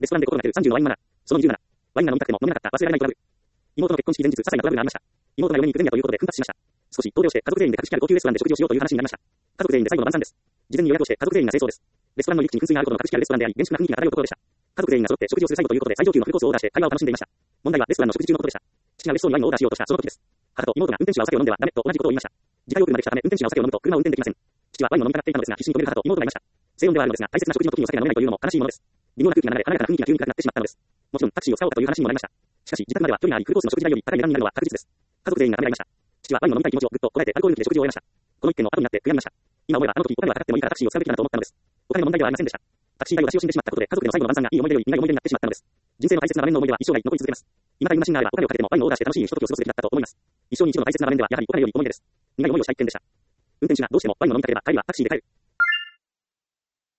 レストランで心がける30のワインマナー。その27。ワインが飲みたくても飲めなかった忘れられないトラブル。妹の結婚式前日、些細なトラブルがありました。妹が夜に行く前夜ということで奮発しました。少し動揺して家族全員で格式ある高級レストランで食事をしようという話になりました。家族全員で最後の晩餐です。事前に予約をして家族全員が清掃です。レストランの入り口に噴水があることの格式あるレストランであり、厳粛な雰囲気が漂うところでした。家族全員が揃って食事をする最後ということで最上級のフルコースをオーダーして会話を楽しんでいました。問題はレストランの食事中のことでした。父が嬉しそうにワインをオーダーしようとしたその時です。母と妹が運転手はお酒を飲んではダメと同じことを言いました。自家用車まで来たため運転手はお酒を飲むと車を運転できません。父はワインを飲みたがっていたのですが必死に止める母と妹がいました。静音ではあるのですが大切な食事の時にお酒が飲めないというのも悲しいものです。微妙な空気が流れ華やかな雰囲気が急に暗くなってしまったのです。もちろんタクシーを使おうかという話にもなりました。しかし自宅までは距離がありフルコースの食事代より高い値段になるのは確実です。家族全員がためらいました。父はワインを飲みたい気持ちをぐっとこらえてアルコール抜きで食事を終えました。この一件の後になって悔やみました。今思えばあの時お金はかかってもいいからタクシーを使うべきだなと思ったのです。お金の問題ではありませんでした。タクシー代を出しを死んでしまったことで家族での最後の晩餐がいい思い出より苦い思い出になってしまったのです。人生の大切な場面の思い出は一生涯残り続けます。今タイムマシンがあればお金をかけてもワインをオーダーして楽しいひとときを過ごすべきだったと思います。一生に一度の大切な場面ではやはりお金より思い出です。苦い思いをした一件でした。運転手がどうしてもワインを飲みたければ帰りはタクシーで帰る。